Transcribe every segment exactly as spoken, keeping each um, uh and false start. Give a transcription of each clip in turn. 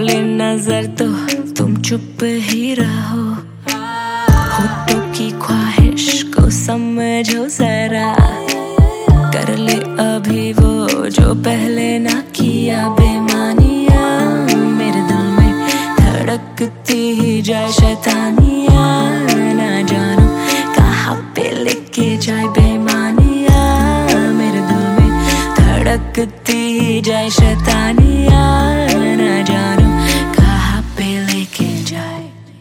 बोले नजर तो तुम चुप ही रहो, होठों की ख्वाहिश को समझो जरा, कर ले अभी वो जो पहले ना किया बेमानिया, मेरे दिल में धड़कती ही जाए शैतानिया, ना जानो कहाँ पे लेके जाए बेमानिया, मेरे दिल में धड़कती ही जाए शैतानिया, ना जानो कहाँ पे लेके जाए।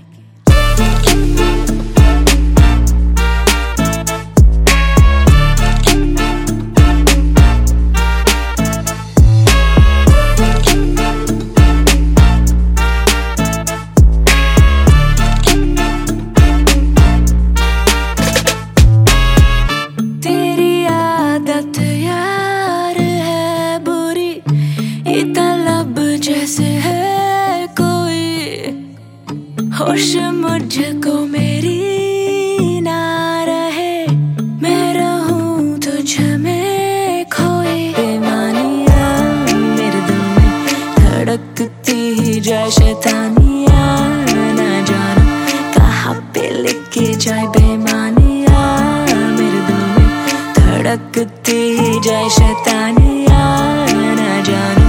जैसे है कोई होश मुझको मेरी ना रहे, मैं रहूं तुझ में खोई बेमानिया, मेरे दिल में धड़कती ही जाए शैतानिया, ना जानो कहाँ पे लेके जाए बेमानिया, मेरे दिल में धड़कती ही जाए शैतानिया, ना जानो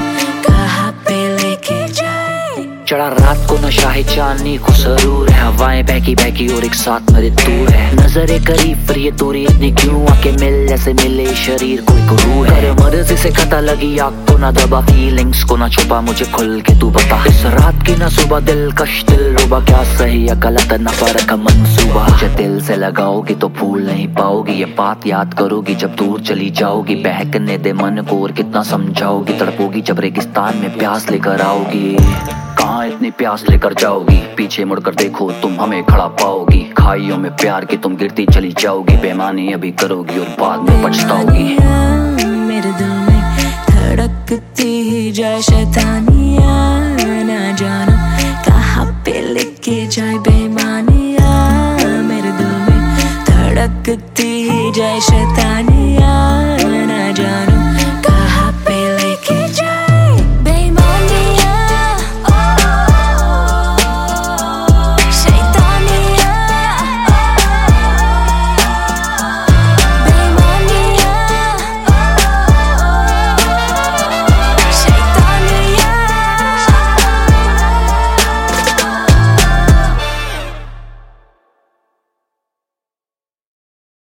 चढ़ा रात को नशा है चांदनी को जरूर है, हवाएं बहकी बहकी और एक साथ मेरे दूर है, नजरे करीब पर ये दूरी इतनी क्यों, आके मिल जैसे मिले शरीर कोई गुरूर है, मर्जी से खता लगी आग को ना दबा, फीलिंग्स को ना छुपा मुझे खुल के तू बता, इस रात की ना सुबह दिल कश दिल रुबा, क्या सही या गलत ना फर्क का मंसूबा, मुझे दिल से लगाओगी तो भूल नहीं पाओगी, ये बात याद करोगी जब दूर चली जाओगी, बहकने दे मन को और कितना समझाओगी, तड़पोगी जब रेगिस्तान में प्यास लेकर आओगी, कहाँ इतनी प्यास लेकर जाओगी, पीछे मुड़कर देखो तुम हमें खड़ा पाओगी, खाइयों में प्यार की तुम गिरती चली जाओगी, बेमानी अभी करोगी और बाद में पछताओगी, मेरे दिल में धड़कती ही जाए शैतानिया, ना जानो कहाँ पे लेके जाए।